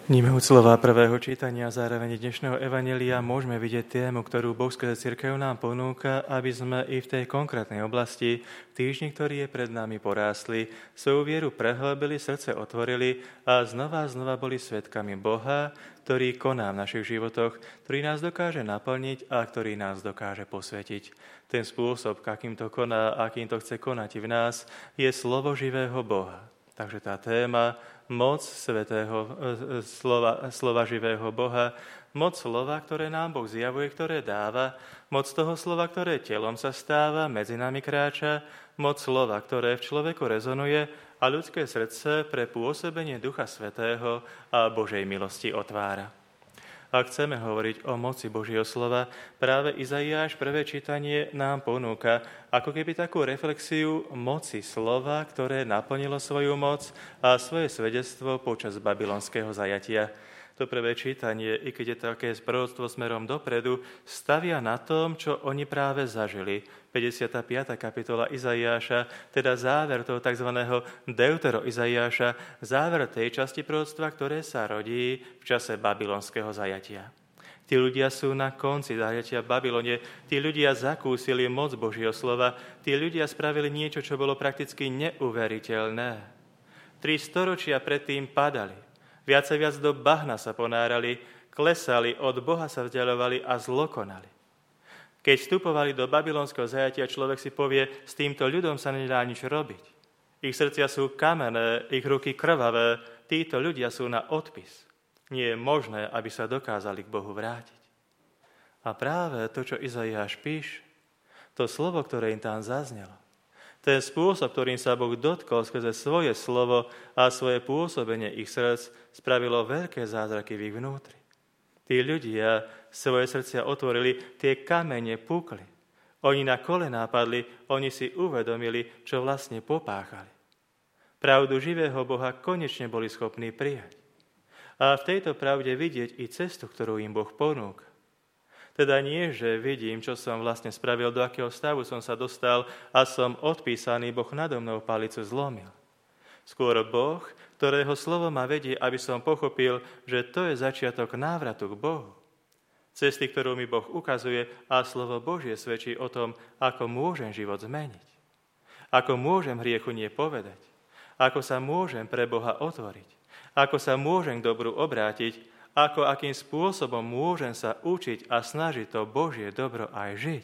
Vnímajúc slova prvého čítania a zároveň dnešného evanjelia môžeme vidieť tému, ktorú Boh skrze cirkev nám ponúka, aby sme i v tej konkrétnej oblasti, v týždni, ktorý je pred nami, porástli, svoju vieru prehlbili, srdce otvorili a znova boli svedkami Boha, ktorý koná v našich životoch, ktorý nás dokáže naplniť a ktorý nás dokáže posvetiť. Ten spôsob, akým to koná a akým to chce konať v nás, je slovo živého Boha. Takže tá téma moc svätého slova živého Boha, moc slova, ktoré nám Boh zjavuje, ktoré dáva, moc toho slova, ktoré telom sa stáva, medzi nami kráča, moc slova, ktoré v človeku rezonuje a ľudské srdce pre pôsobenie Ducha Svätého a Božej milosti otvára. Ak chceme hovoriť o moci Božieho slova, práve Izaiáš prvé čítanie nám ponúka ako keby takú reflexiu moci slova, ktoré naplnilo svoju moc a svoje svedectvo počas babylonského zajatia. To prvé čítanie, i keď je také proroctvo smerom dopredu, stavia na tom, čo oni práve zažili. 55. kapitola Izaiáša, teda záver toho tzv. Deutero Izaiáša, záver tej časti proroctva, ktoré sa rodí v čase babylonského zajatia. Tí ľudia sú na konci zajatia v Babylone, tí ľudia zakúsili moc Božieho slova, tí ľudia spravili niečo, čo bolo prakticky neuveriteľné. 3 storočia predtým padali. Viac a viac do bahna sa ponárali, klesali, od Boha sa vzdialovali a zlokonali. Keď vstupovali do babylonského zajatia, človek si povie, s týmto ľudom sa nedá nič robiť. Ich srdcia sú kamenné, ich ruky krvavé, títo ľudia sú na odpis. Nie je možné, aby sa dokázali k Bohu vrátiť. A práve to, čo Izaiáš píše, to slovo, ktoré im tam zaznelo, ten spôsob, ktorým sa Boh dotkol skrze svoje slovo a svoje pôsobenie ich srdc, spravilo veľké zázraky v ich vnútri. Tí ľudia svoje srdcia otvorili, tie kamene pukli. Oni na kolená padli, oni si uvedomili, čo vlastne popáchali. Pravdu živého Boha konečne boli schopní prijať. A v tejto pravde vidieť i cestu, ktorú im Boh ponúka. Teda nie, že vidím, čo som vlastne spravil, do akého stavu som sa dostal a som odpísaný, Boh nado mnou palicu zlomil. Skôr Boh, ktorého slovo ma vedie, aby som pochopil, že to je začiatok návratu k Bohu. Cesty, ktorú mi Boh ukazuje a slovo Božie svedčí o tom, ako môžem život zmeniť. Ako môžem hriechu nie povedať. Ako sa môžem pre Boha otvoriť. Ako sa môžem k dobru obrátiť. Akým spôsobom môžem sa učiť a snažiť to Božie dobro aj žiť.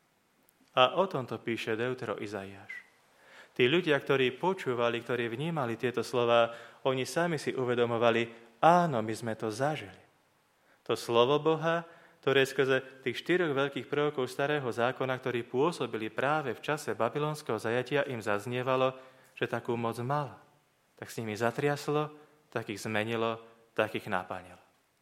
A o tomto píše Deutero Izaiáš. Tí ľudia, ktorí počúvali, ktorí vnímali tieto slová, oni sami si uvedomovali, áno, my sme to zažili. To slovo Boha, ktoré skrze tých 4 veľkých prorokov starého zákona, ktorí pôsobili práve v čase babylonského zajatia, im zaznievalo, že takú moc mala. Tak s nimi zatriaslo, tak ich zmenilo, tak ich naplnilo.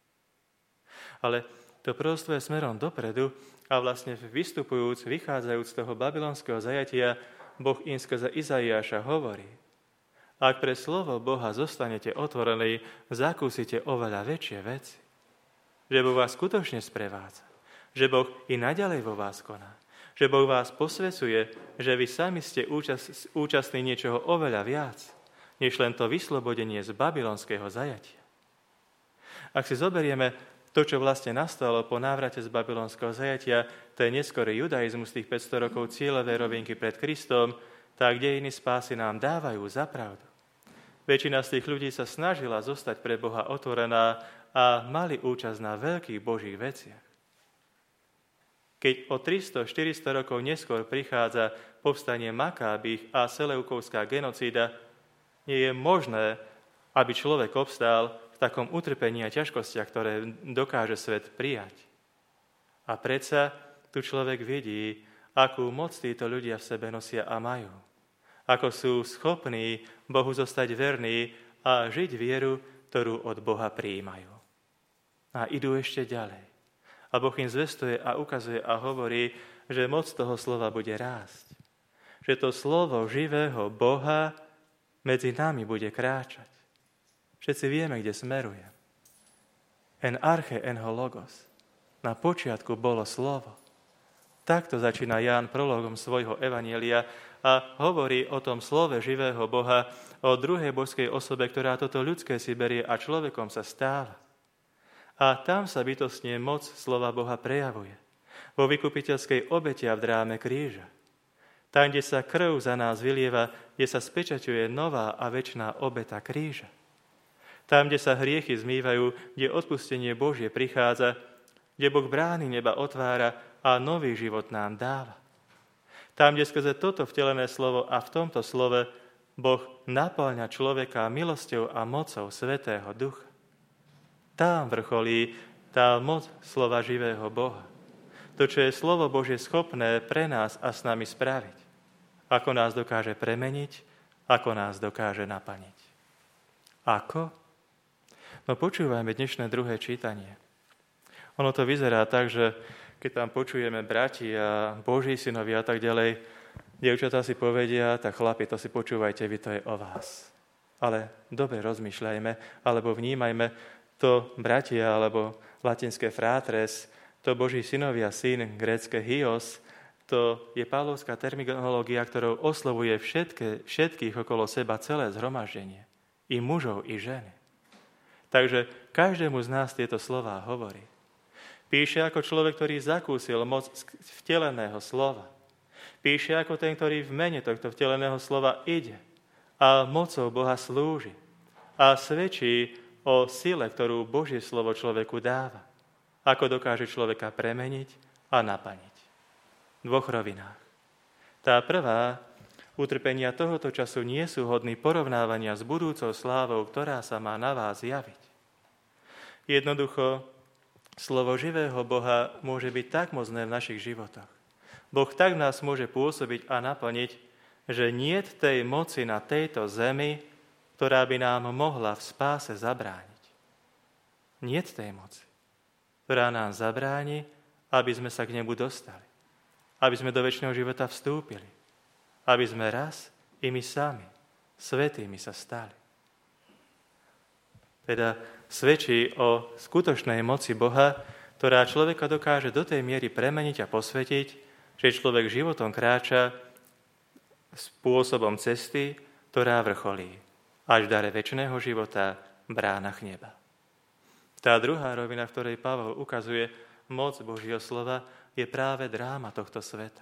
Ale to proroctvo je smerom dopredu a vlastne vystupujúc, vychádzajúc z toho babylonského zajatia, Boh im skrze Izaiáša hovorí: ak pre slovo Boha zostanete otvorení, zakúsite oveľa väčšie veci. Že Boh vás skutočne sprevádza, že Boh i naďalej vo vás koná, že Boh vás posvecuje, že vy sami ste účastní niečoho oveľa viac, než len to vyslobodenie z babylonského zajatia. Ak si zoberieme to, čo vlastne nastalo po návrate z babylonského zajatia, to je neskorý judaizmus tých 500 rokov cieľovej rovinky pred Kristom, tak dejiny spásy nám dávajú za pravdu. Väčšina z tých ľudí sa snažila zostať pre Boha otvorená a mali účasť na veľkých Božích veciach. Keď o 300-400 rokov neskôr prichádza povstanie Makábych a Seleukovská genocída, nie je možné, aby človek obstál v takom utrpení a ťažkostiach, ktoré dokáže svet prijať. A predsa tu človek vidí, akú moc títo ľudia v sebe nosia a majú. Ako sú schopní Bohu zostať verní a žiť vieru, ktorú od Boha prijímajú. A idú ešte ďalej. A Boh im zvestuje a ukazuje a hovorí, že moc toho slova bude rásť. Že to slovo živého Boha medzi nami bude kráčať. Všetci vieme, kde smeruje. En arche en ho logos. Na počiatku bolo slovo. Takto začína Ján prologom svojho evanjelia a hovorí o tom slove živého Boha o druhej božskej osobe, ktorá toto ľudské si berie a človekom sa stáva. A tam sa bytostne moc slova Boha prejavuje. Vo vykupiteľskej obete a v dráme kríža. Tam, kde sa krv za nás vylieva, kde sa spečaťuje nová a večná obeta kríža. Tam, kde sa hriechy zmývajú, kde odpustenie Božie prichádza, kde Boh brány neba otvára a nový život nám dáva. Tam, kde skrze toto vtelené slovo a v tomto slove Boh napĺňa človeka milosťou a mocou Svätého Ducha. Tam vrcholí tá moc slova živého Boha. To, čo je slovo Božie schopné pre nás a s nami spraviť. Ako nás dokáže premeniť, ako nás dokáže naplniť. Ako? No počúvajme dnešné druhé čítanie. Ono to vyzerá tak, že keď tam počujeme bratia, Boží synovia a tak ďalej, dievčatá si povedia, tak chlapi, to si počúvajte, vy to je o vás. Ale dobre rozmýšľajme, alebo vnímajme to bratia, alebo latinské fratres, to Boží synovia, syn, grécke hios, to je pavlovská terminológia, ktorou oslovuje všetkých okolo seba celé zhromaždenie. I mužov, i ženy. Takže každému z nás tieto slová hovorí. Píše ako človek, ktorý zakúsil moc vteleného slova. Píše ako ten, ktorý v mene tohto vteleného slova ide a mocou Boha slúži a svedčí o sile, ktorú Božie slovo človeku dáva. Ako dokáže človeka premeniť a naplniť. V dvoch rovinách. Tá prvá, utrpenia tohoto času nie sú hodní porovnávania s budúcou slávou, ktorá sa má na vás javiť. Jednoducho, slovo živého Boha môže byť tak mocné v našich životoch. Boh tak v nás môže pôsobiť a naplniť, že niet tej moci na tejto zemi, ktorá by nám mohla v spáse zabrániť. Niet tej moci, ktorá nám zabráni, aby sme sa k nemu dostali. Aby sme do večného života vstúpili. Aby sme raz i my sami svätými sa stali. Teda svedčí o skutočnej moci Boha, ktorá človeka dokáže do tej miery premeniť a posvetiť, že človek životom kráča spôsobom cesty, ktorá vrcholí až v dare večného života v bránach neba. Tá druhá rovina, v ktorej Pavol ukazuje moc Božieho slova, je práve dráma tohto sveta.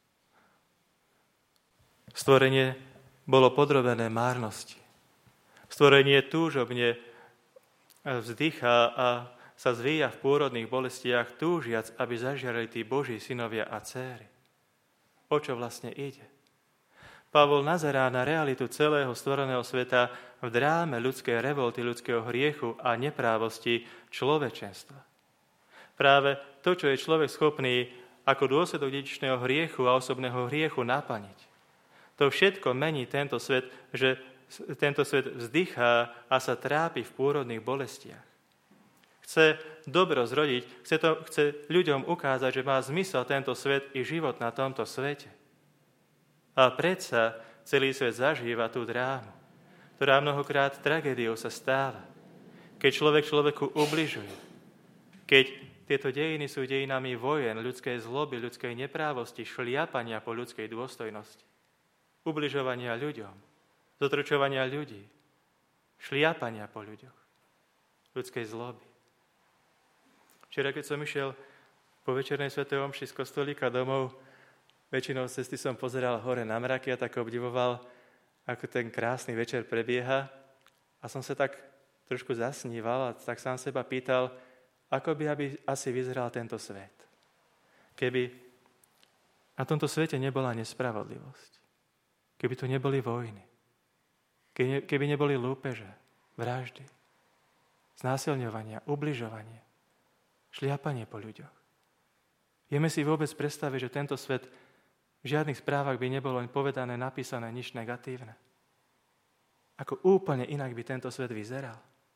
Stvorenie bolo podrobené márnosti. Stvorenie túžobne vzdychá a sa zvíja v pôrodných bolestiach, túžiac, aby zažiarili tí Boží synovia a dcéry. O čo vlastne ide? Pavol nazerá na realitu celého stvoreného sveta v dráme ľudskej revolty, ľudského hriechu a neprávosti človečenstva. Práve to, čo je človek schopný ako dôsledok dedičného hriechu a osobného hriechu naplniť. To všetko mení tento svet, že tento svet vzdychá a sa trápi v pôrodných bolestiach. Chce dobro zrodiť, chce ľuďom ukázať, že má zmysel tento svet i život na tomto svete. A predsa celý svet zažíva tú drámu, ktorá mnohokrát tragédiou sa stáva. Keď človek človeku ubližuje, keď tieto dejiny sú dejinami vojen, ľudskej zloby, ľudskej neprávosti, šliapania po ľudskej dôstojnosti, ubližovania ľuďom, zotročovania ľudí, šliapania po ľuďoch, ľudskej zloby. Včera, keď som išiel po večernej svätej omši z kostolíka domov, väčšinou z cesty som pozeral hore na mraky a tak obdivoval, ako ten krásny večer prebieha. A som sa tak trošku zasníval a tak sám seba pýtal, ako by asi vyzeral tento svet. Keby na tomto svete nebola nespravodlivosť. Keby tu neboli vojny. Keby neboli lúpeže, vraždy, znásilňovania, ubližovanie, šliapanie po ľuďoch. Vieme si vôbec predstaviť, že tento svet v žiadnych správach by nebolo povedané, napísané nič negatívne. Ako úplne inak by tento svet vyzeral.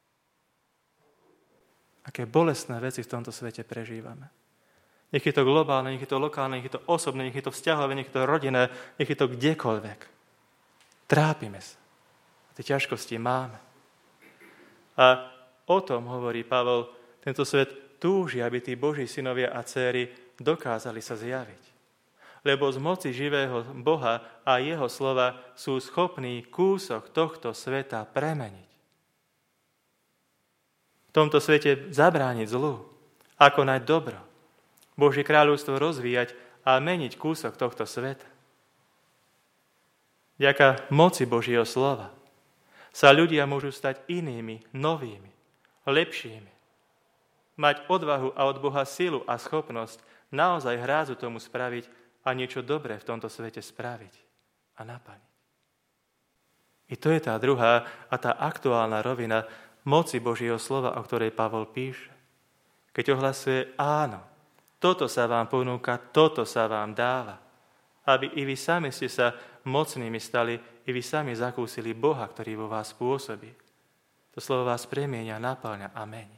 Aké bolestné veci v tomto svete prežívame. Nech je to globálne, nech je to lokálne, nech je to osobné, nech je to vzťahové, nech je to rodinné, nech je to kdekoľvek. Trápime sa. Tie ťažkosti máme. A o tom hovorí Pavol, tento svet túži, aby tí Boží synovia a dcéry dokázali sa zjaviť. lebo z moci živého Boha a jeho slova sú schopní kúsok tohto sveta premeniť. V tomto svete zabrániť zlu, konať dobro, Božie kráľovstvo rozvíjať a meniť kúsok tohto sveta. Vďaka moci Božieho slova sa ľudia môžu stať inými, novými, lepšími. Mať odvahu a od Boha silu a schopnosť naozaj hrázu tomu spraviť a niečo dobré v tomto svete spraviť a naplniť. I to je tá druhá a tá aktuálna rovina moci Božieho slova, o ktorej Pavol píše. Keď ohlasuje áno, toto sa vám ponúka, toto sa vám dáva, aby i vy sami ste sa mocnými stali, i vy sami zakúsili Boha, ktorý vo vás pôsobí. To slovo vás premieňa, napĺňa a mení.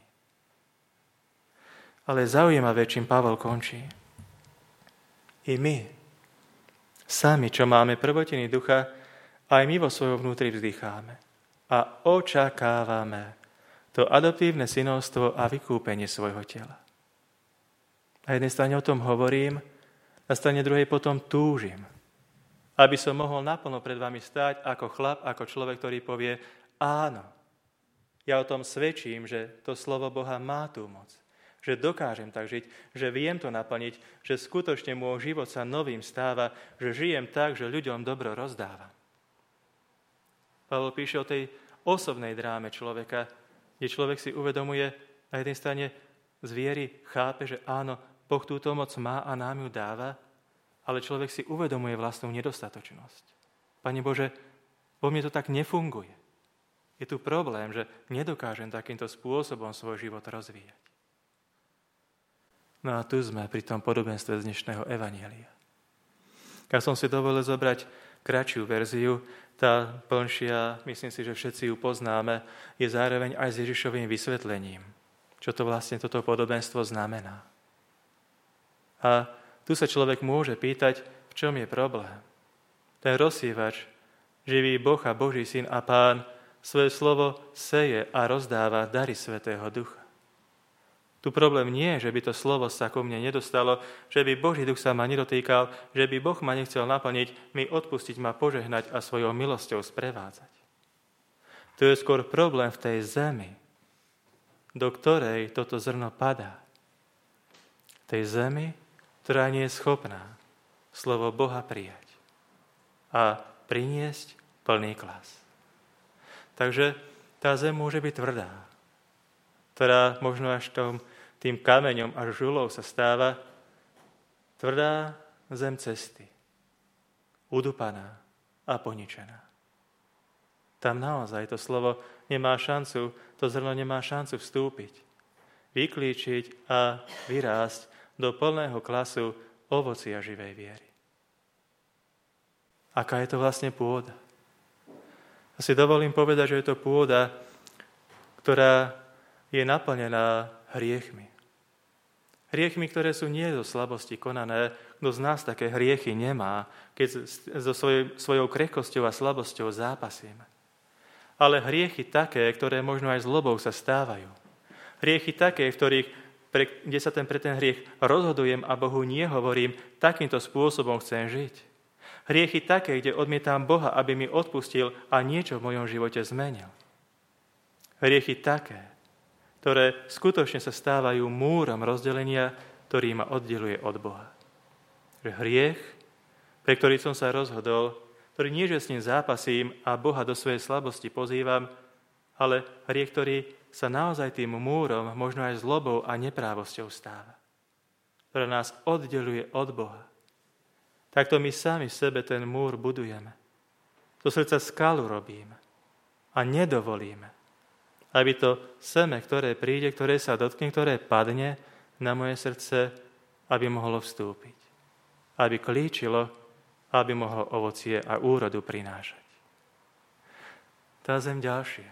Ale zaujímavé, čím Pavol končí. I my, sami, čo máme prvotiny ducha, aj my vo svojom vnútri vzdycháme a očakávame to adoptívne synovstvo a vykúpenie svojho tela. Na jednej strane o tom hovorím, na strane druhej potom túžim, aby som mohol naplno pred vami stáť ako chlap, ako človek, ktorý povie áno. Ja o tom svedčím, že to slovo Boha má tú moc, že dokážem tak žiť, že viem to naplniť, že skutočne môj život sa novým stáva, že žijem tak, že ľuďom dobro rozdávam. Pavol píše o tej osobnej dráme človeka, kde človek si uvedomuje, na jednej strane z viery chápe, že áno, Boh túto moc má a nám ju dáva, ale človek si uvedomuje vlastnú nedostatočnosť. Pane Bože, vo mne to tak nefunguje. Je tu problém, že nedokážem takýmto spôsobom svoj život rozvíjať. No a tu sme pri tom podobenstve z dnešného evanjelia. Ja som si dovolil zobrať kratšiu verziu, tá plnšia, myslím si, že všetci ju poznáme, je zároveň aj s Ježišovým vysvetlením, čo to vlastne toto podobenstvo znamená. A tu sa človek môže pýtať, v čom je problém. Ten rozsievač, živý Boh a Boží syn a Pán, svoje slovo seje a rozdáva dary Svätého Ducha. Tu problém nie je, že by to slovo sa ku mne nedostalo, že by Boží duch sa ma nedotýkal, že by Boh ma nechcel naplniť, mi odpustiť, ma požehnať a svojou milosťou sprevádzať. To je skôr problém v tej zemi, do ktorej toto zrno padá. Tej zemi, ktorá nie je schopná slovo Boha prijať a priniesť plný klas. Takže tá zem môže byť tvrdá, ktorá možno až tým kameňom až žulou sa stáva, tvrdá zem cesty, udupaná a poničená. Tam naozaj to slovo nemá šancu, to zrno nemá šancu vstúpiť, vyklíčiť a vyrásť do plného klasu ovocia živej viery. Aká je to vlastne pôda? Ja si dovolím povedať, že je to pôda, ktorá je naplnená hriechmi. Hriechmi, ktoré sú nie zo slabosti konané. Kto z nás také hriechy nemá, keď so svojou krehkosťou a slabosťou zápasíme. Ale hriechy také, ktoré možno aj zlobou sa stávajú. Hriechy také, kde sa pre ten hriech rozhodujem a Bohu nehovorím, takýmto spôsobom chcem žiť. Hriechy také, kde odmietam Boha, aby mi odpustil a niečo v mojom živote zmenil. Hriechy také, ktoré skutočne sa stávajú múrom rozdelenia, ktorý ma oddeluje od Boha. Že hriech, pre ktorý som sa rozhodol, ktorý nie, že s ním zápasím a Boha do svojej slabosti pozývam, ale hriech, ktorý sa naozaj tým múrom, možno aj zlobou a neprávosťou stáva, ktorá nás oddeluje od Boha. Takto my sami sebe ten múr budujeme. Do srdca skalu robíme a nedovolíme, aby to seme, ktoré príde, ktoré sa dotkne, ktoré padne na moje srdce, aby mohlo vstúpiť. Aby klíčilo, aby mohlo ovocie a úrodu prinášať. Tá zem ďalšia.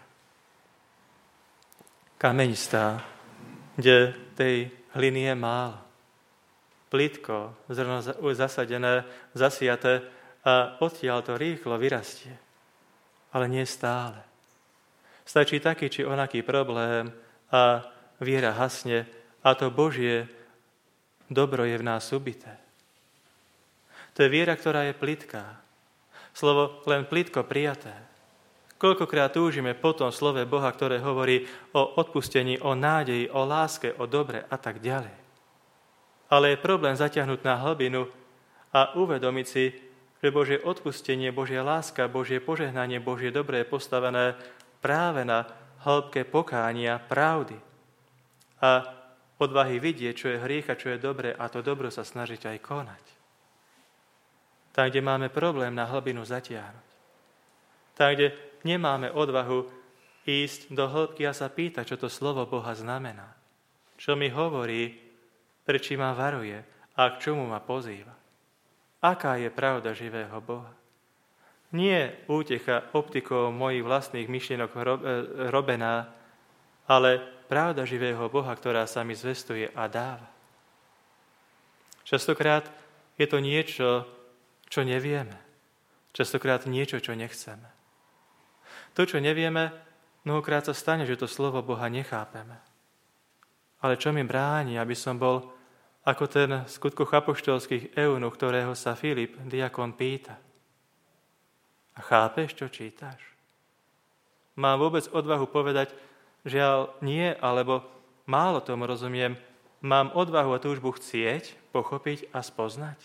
Kamenistá, kde tej hliny je málo. Plitko, zrno zasadené, zasiaté a odtiaľ to rýchlo vyrastie. Ale nie stále. Stačí taký či onaký problém a viera hasne a to Božie dobro je v nás ubité. To je viera, ktorá je plitká. Slovo len plitko prijaté. Koľkokrát túžime po tom slove Boha, ktoré hovorí o odpustení, o nádeji, o láske, o dobre a tak ďalej. Ale je problém zatiahnuť na hlbinu a uvedomiť si, že Božie odpustenie, Božia láska, Božie požehnanie, Božie dobre je postavené práve na hĺbke pokánia, pravdy a odvahy vidieť, čo je hriech a čo je dobre a to dobro sa snažiť aj konať. Tam, kde máme problém na hlbinu zatiahnuť. Tam, kde nemáme odvahu ísť do hĺbky a sa pýtať, čo to slovo Boha znamená. Čo mi hovorí, prečo ma varuje a k čomu ma pozýva. Aká je pravda živého Boha? Nie útecha optikou mojich vlastných myšlienok robená, ale pravda živého Boha, ktorá sa mi zvestuje a dáva. Častokrát je to niečo, čo nevieme. Častokrát niečo, čo nechceme. To, čo nevieme, mnohokrát sa stane, že to slovo Boha nechápeme. Ale čo mi bráni, aby som bol ako ten v skutkoch apoštolských eunuch, ktorého sa Filip, diakon, pýta. A chápeš, čo čítaš? Mám vôbec odvahu povedať, žiaľ nie, alebo málo tomu rozumiem, mám odvahu a túžbu chcieť, pochopiť a spoznať?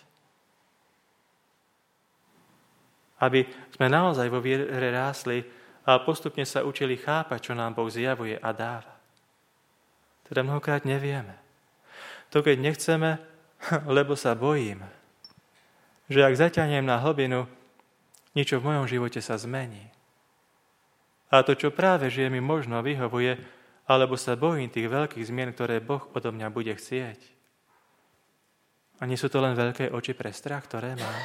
Aby sme naozaj vo viere rásli a postupne sa učili chápať, čo nám Boh zjavuje a dáva. Teda mnohokrát nevieme. To, keď nechceme, lebo sa bojím, že ak zaťahnem na hlbinu, niečo v mojom živote sa zmení. A to, čo práve žije, mi možno vyhovuje, alebo sa bojím tých veľkých zmien, ktoré Boh odo mňa bude chcieť. A nie sú to len veľké oči pre strach, ktoré mám.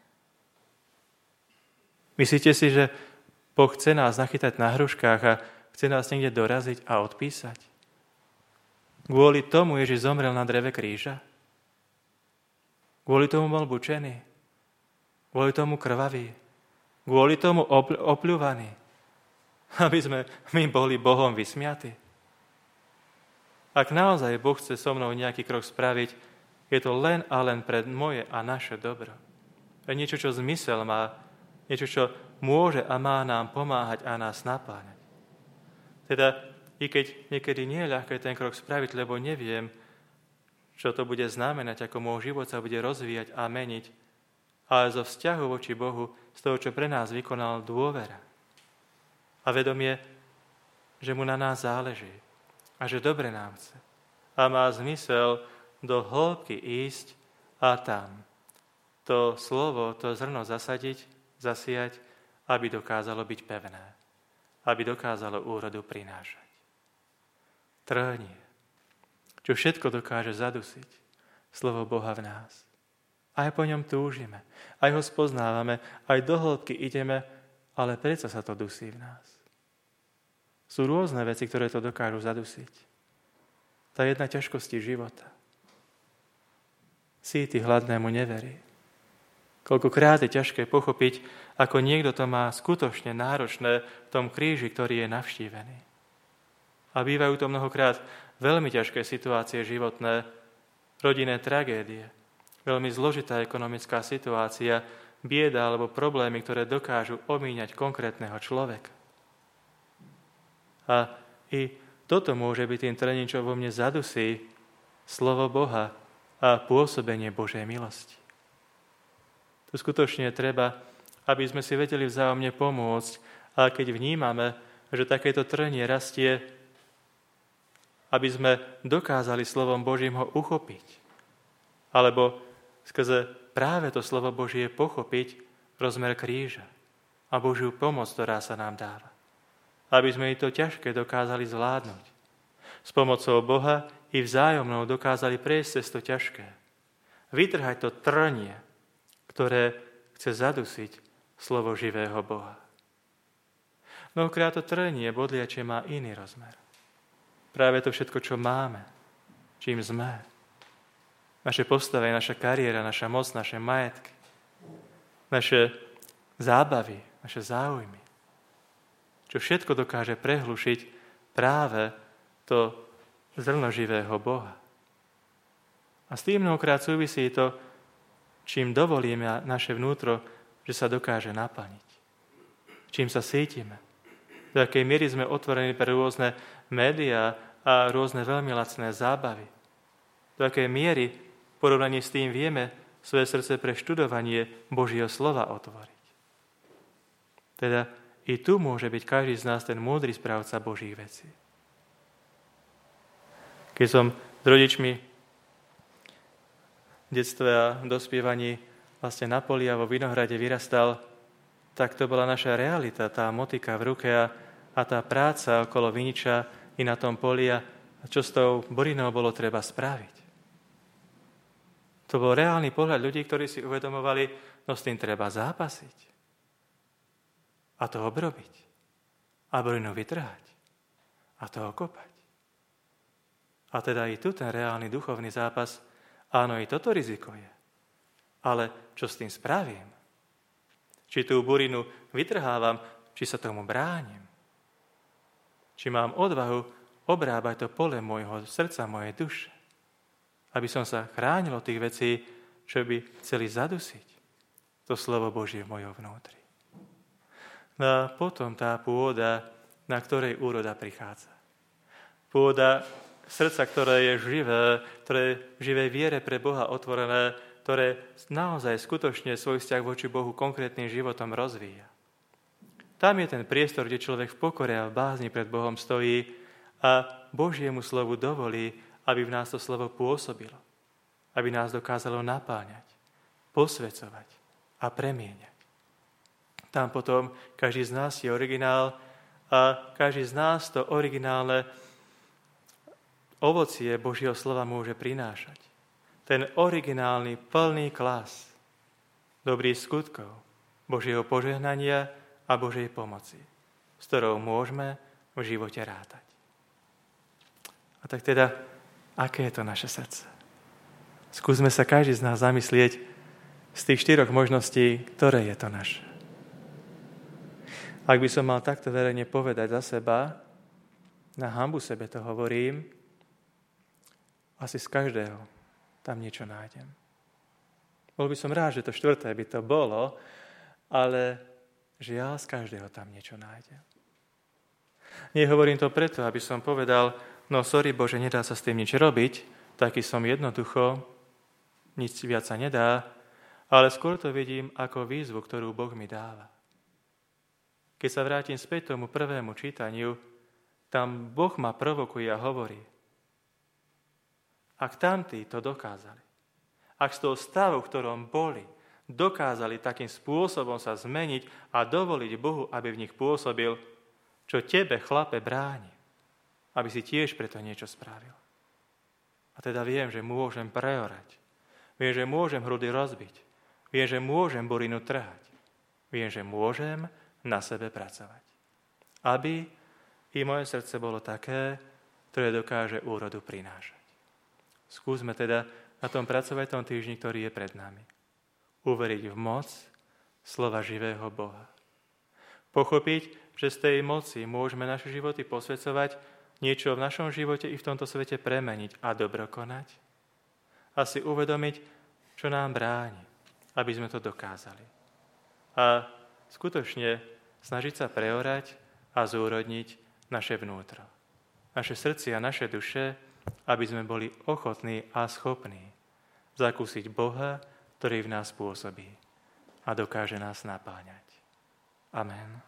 Myslíte si, že Boh chce nás nachytať na hruškách a chce nás niekde doraziť a odpísať? Kvôli tomu Ježiš zomrel na dreve kríža? Kvôli tomu bol bučený? Kvôli tomu krvavý? Kvôli tomu opľúvaný? Aby sme my boli Bohom vysmiatí? Ak naozaj Boh chce so mnou nejaký krok spraviť, je to len a len pre moje a naše dobro. Je niečo, čo zmysel má, niečo, čo môže a má nám pomáhať a nás napáňať. Teda, i keď niekedy nie je ľahké ten krok spraviť, lebo neviem, čo to bude znamenať, ako môj život sa bude rozvíjať a meniť, ale zo vzťahu voči Bohu, z toho, čo pre nás vykonal, dôvera. A vedomie, že mu na nás záleží a že dobre nám chce. A má zmysel do hĺbky ísť a tam to slovo, to zrno zasadiť, zasiať, aby dokázalo byť pevné, aby dokázalo úrodu prinášať. Trhnie, čo všetko dokáže zadusiť, slovo Boha v nás. Aj po ňom túžime, aj ho spoznávame, aj do hĺbky ideme, ale predsa sa to dusí v nás. Sú rôzne veci, ktoré to dokážu zadusiť. Tá jedna ťažkosti života. Sýty hladnému neverí. Koľkokrát je ťažké pochopiť, ako niekto to má skutočne náročné v tom kríži, ktorý je navštívený. A bývajú to mnohokrát veľmi ťažké situácie životné, rodinné tragédie, veľmi zložitá ekonomická situácia, bieda alebo problémy, ktoré dokážu omíňať konkrétneho človeka. A i toto môže byť tým trním, čo vo mne zadusí slovo Boha a pôsobenie Božej milosti. Tu skutočne treba, aby sme si vedeli vzájomne pomôcť, a keď vnímame, že takéto trnie rastie, aby sme dokázali slovom Božím ho uchopiť. Alebo skrze práve to slovo Božie pochopiť rozmer kríža a Božiu pomoc, ktorá sa nám dáva. Aby sme i to ťažké dokázali zvládnuť. S pomocou Boha i vzájomnou dokázali prejsť cez to ťažké. Vytrhať to trnie, ktoré chce zadusiť slovo živého Boha. Mnohokrát to trnie bodliačie má iný rozmer. Práve to všetko, čo máme, čím sme. Naše postavenie, naša kariéra, naša moc, naše majetky, naše zábavy, naše záujmy. Čo všetko dokáže prehlušiť práve to zrno živého Boha. A s tým mnohokrát súvisí to, čím dovolíme naše vnútro, že sa dokáže naplniť. Čím sa cítime. Do akej miery sme otvorení pre rôzne médiá a rôzne veľmi lacné zábavy. Do akej miery v porovnaní s tým vieme svoje srdce pre študovanie Božieho slova otvoriť. Teda i tu môže byť každý z nás ten múdry správca Božích vecí. Keď som s rodičmi v detstve a dospievaní vlastne na poli a vo vinohrade vyrastal, tak to bola naša realita, tá motika v ruke a tá práca okolo viniča i na tom poli a čo s tou burinou bolo treba spraviť. To bol reálny pohľad ľudí, ktorí si uvedomovali, no s tým treba zápasiť a to obrobiť a burinu vytrhať a to okopať. A teda i tu ten reálny duchovný zápas, áno, i toto riziko je. Ale čo s tým spravím? Či tú burinu vytrhávam, či sa tomu bránim. Či mám odvahu obrábať to pole môjho srdca, mojej duše. Aby som sa chránil od tých vecí, čo by chceli zadusiť to slovo Božie v mojom vnútri. No a potom tá pôda, na ktorej úroda prichádza. Pôda srdca, ktoré je živé, ktoré v živej viere pre Boha otvorené, ktoré naozaj skutočne svoj vzťah voči Bohu konkrétnym životom rozvíja. Tam je ten priestor, kde človek v pokore a v bázni pred Bohom stojí a Božiemu slovu dovolí, aby v nás to slovo pôsobilo, aby nás dokázalo napáňať, posvecovať a premieňať. Tam potom každý z nás je originál a každý z nás to originálne ovocie Božieho slova môže prinášať. Ten originálny, plný klas dobrých skutkov, Božieho požehnania a Božej pomoci, s ktorou môžeme v živote rátať. A tak teda, aké je to naše srdce? Skúsme sa každý z nás zamyslieť z tých 4 možností, ktoré je to naše. Ak by som mal takto verejne povedať za seba, na hanbu sebe to hovorím, asi z každého tam niečo nájdem. Bol by som rád, že to 4. by to bolo, ale žiaľ, z každého tam niečo nájdem. Nehovorím to preto, aby som povedal, no sorry Bože, nedá sa s tým nič robiť, taký som jednoducho, nič viac sa nedá, ale skôr to vidím ako výzvu, ktorú Boh mi dáva. Keď sa vrátim späť tomu prvému čítaniu, tam Boh ma provokuje a hovorí, ak tamtí to dokázali, ak z toho stavu, v ktorom boli, dokázali takým spôsobom sa zmeniť a dovoliť Bohu, aby v nich pôsobil, čo tebe, chlape, bráni, aby si tiež preto niečo spravil. A teda viem, že môžem preorať, viem, že môžem hrudy rozbiť, viem, že môžem burinu trhať, viem, že môžem na sebe pracovať. Aby i moje srdce bolo také, ktoré dokáže úrodu prinášať. Skúsme teda na tom pracovať tom týždni, ktorý je pred nami. Uveriť v moc slova živého Boha. Pochopiť, že z tej moci môžeme naše životy posvedzovať, niečo v našom živote i v tomto svete premeniť a dobro konať. A si uvedomiť, čo nám bráni, aby sme to dokázali. A skutočne snažiť sa preorať a zúrodniť naše vnútro. Naše srdcia a naše duše, aby sme boli ochotní a schopní zakúsiť Boha, ktorý v nás pôsobí a dokáže nás napáňať. Amen.